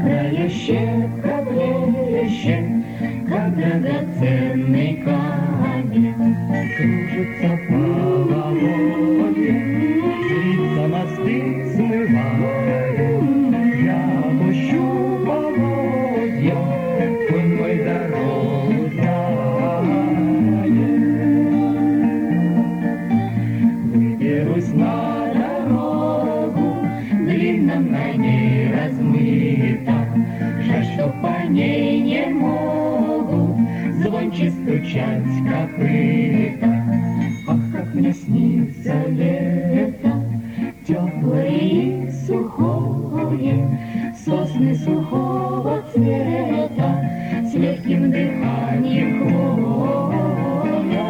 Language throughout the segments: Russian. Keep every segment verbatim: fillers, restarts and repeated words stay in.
Мокрая щека блещет, как драгоценный камень. Кружится половодье, злится мосты смывает. Я пущу поводья, конь мой дорогу знает. Выберусь на дорогу, длинно на ней размыта. Жаль, что по ней не могут звонче стучать копыта. Ах, как мне снится лето, теплое и сухое, сосны сухого цвета с легким дыханием хвоя.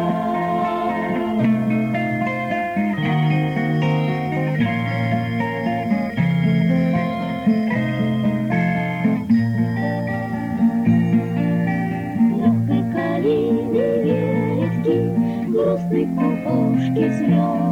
Легкой калины ветки, грустной кукушки слез.